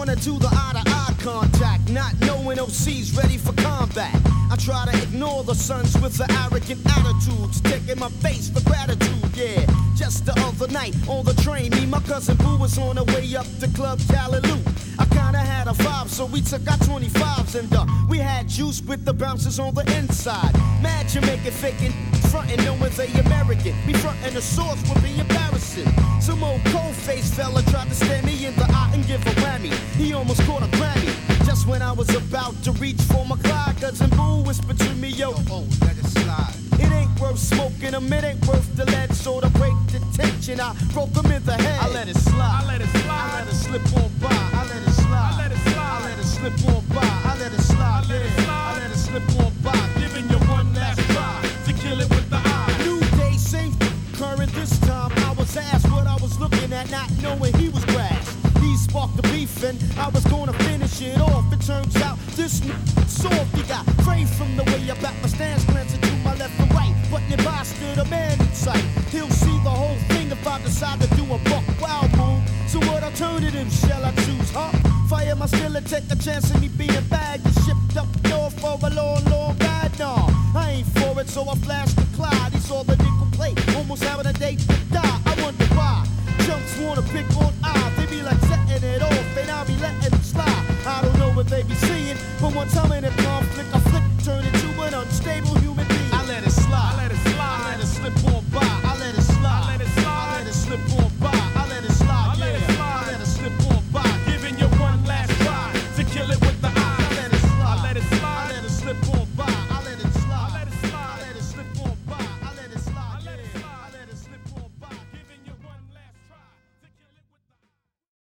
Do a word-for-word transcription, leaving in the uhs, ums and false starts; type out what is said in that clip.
wanna do the eye-to-eye contact, not knowing O C's ready for combat. I try to ignore the sons with the arrogant attitudes, taking my face for gratitude, yeah. Just the other night on the train, me, my cousin Boo was on her way up to Club Callaloo. I kinda had a vibe, so we took our twenty-fives and uh, we had juice with the bouncers on the inside. Mad Jamaican faking, frontin' knowing they American. Me frontin' the source would be embarrassing. Some old cold-faced fella tried to stare me in the eye and give a whammy. He almost caught a Grammy. Just when I was about to reach for my Clyde, cousin Boo whispered to me, yo, oh, let it slide. It ain't worth smoking them, it ain't worth the lead. So to break the tension, I broke him in the head. I let it slide, I let it slide, I let it slip on by. I let it slide, I let it slide, I let it slip on by. I let it slide, I let it slide, I let it slip on by. Giving you one last try to kill it with the eye. New day, same current this time. I was asked what I was looking at, not knowing he was grass. He sparked the beef and I was gonna finish it off. It turns out this n- soft. He got framed from the way I back my stance, glancing to my left and right. But nearby stood a man in sight. He'll see the whole thing if I decide to do a buck wild move. So what alternative shall I choose, huh? Fire my skill and take a chance of me being bagged and shipped up north for a long, long ride? Nah, I ain't for it, so I flashed the Clyde. He saw the nickel plate, almost having a date to die. I wonder why. Chumps wanna pick on I. They be like setting it off, and I'll be letting them slide. I don't know what they be seeing, but one time in a conflict, I flick, turn into an unstable human.